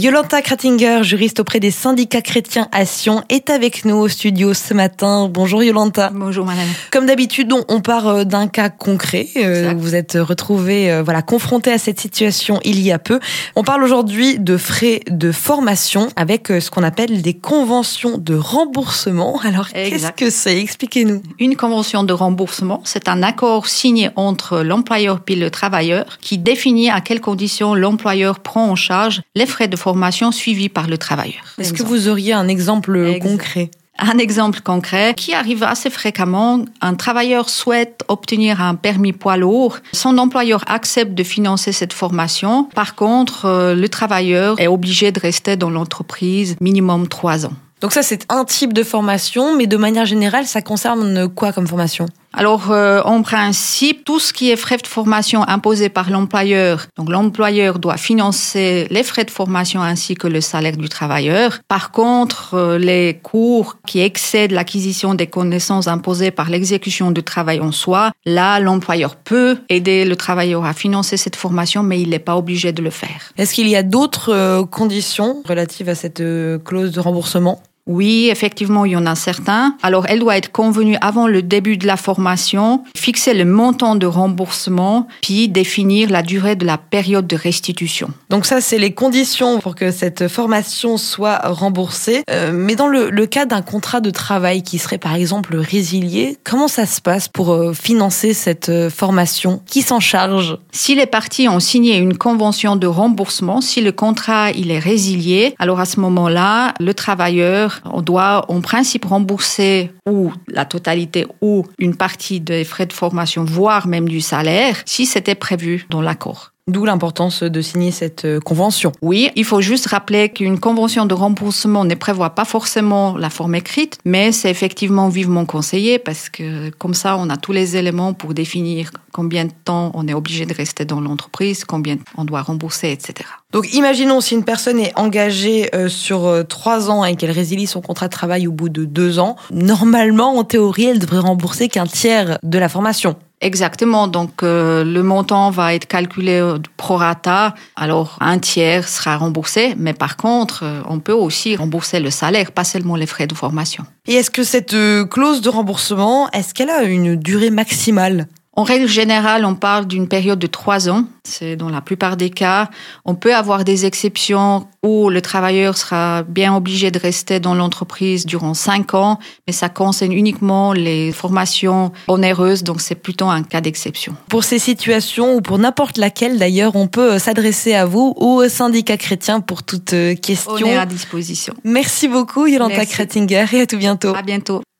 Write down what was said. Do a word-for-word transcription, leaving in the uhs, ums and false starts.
Jolanta Kratinger, juriste auprès des syndicats chrétiens à Sion, est avec nous au studio ce matin. Bonjour Jolanta. Bonjour madame. Comme d'habitude, on, on part d'un cas concret. Euh, vous êtes retrouvée, euh, voilà, confrontée à cette situation il y a peu. On parle aujourd'hui de frais de formation avec euh, ce qu'on appelle des conventions de remboursement. Alors, exact. Qu'est-ce que c'est? Expliquez-nous. Une convention de remboursement, c'est un accord signé entre l'employeur et le travailleur qui définit à quelles conditions l'employeur prend en charge les frais de formation suivis par le travailleur. Est-ce que vous auriez un exemple exact. concret? Un exemple concret qui arrive assez fréquemment, un travailleur souhaite obtenir un permis poids lourd. Son employeur accepte de financer cette formation. Par contre, le travailleur est obligé de rester dans l'entreprise minimum trois ans. Donc ça, c'est un type de formation, mais de manière générale, ça concerne quoi comme formation ? Alors, euh, en principe, tout ce qui est frais de formation imposés par l'employeur, donc l'employeur doit financer les frais de formation ainsi que le salaire du travailleur. Par contre, euh, les cours qui excèdent l'acquisition des connaissances imposées par l'exécution du travail en soi, là, l'employeur peut aider le travailleur à financer cette formation, mais il n'est pas obligé de le faire. Est-ce qu'il y a d'autres euh, conditions relatives à cette euh, clause de remboursement ? Oui, effectivement, il y en a certains. Alors, elle doit être convenue avant le début de la formation, fixer le montant de remboursement, puis définir la durée de la période de restitution. Donc ça, c'est les conditions pour que cette formation soit remboursée. Euh, mais dans le, le cas d'un contrat de travail qui serait par exemple résilié, comment ça se passe pour euh, financer cette euh, formation? Qui s'en charge? Si les parties ont signé une convention de remboursement, si le contrat il est résilié, alors à ce moment-là, le travailleur on doit en principe rembourser ou la totalité ou une partie des frais de formation, voire même du salaire, si c'était prévu dans l'accord. D'où l'importance de signer cette convention. Oui, il faut juste rappeler qu'une convention de remboursement ne prévoit pas forcément la forme écrite, mais c'est effectivement vivement conseillé parce que comme ça, on a tous les éléments pour définir combien de temps on est obligé de rester dans l'entreprise, combien on doit rembourser, et cetera. Donc imaginons si une personne est engagée euh, sur euh, trois ans et qu'elle résilie son contrat de travail au bout de deux ans, normalement, en théorie, elle devrait rembourser qu'un tiers de la formation. Exactement, donc euh, le montant va être calculé pro rata, alors un tiers sera remboursé, mais par contre, euh, on peut aussi rembourser le salaire, pas seulement les frais de formation. Et est-ce que cette euh, clause de remboursement, est-ce qu'elle a une durée maximale ? En règle générale, on parle d'une période de trois ans. C'est dans la plupart des cas. On peut avoir des exceptions où le travailleur sera bien obligé de rester dans l'entreprise durant cinq ans, mais ça concerne uniquement les formations onéreuses, donc c'est plutôt un cas d'exception. Pour ces situations, ou pour n'importe laquelle d'ailleurs, on peut s'adresser à vous ou au syndicat chrétien pour toute question. On est à disposition. Merci beaucoup, Jolanta Kratinger, et à tout bientôt. À bientôt.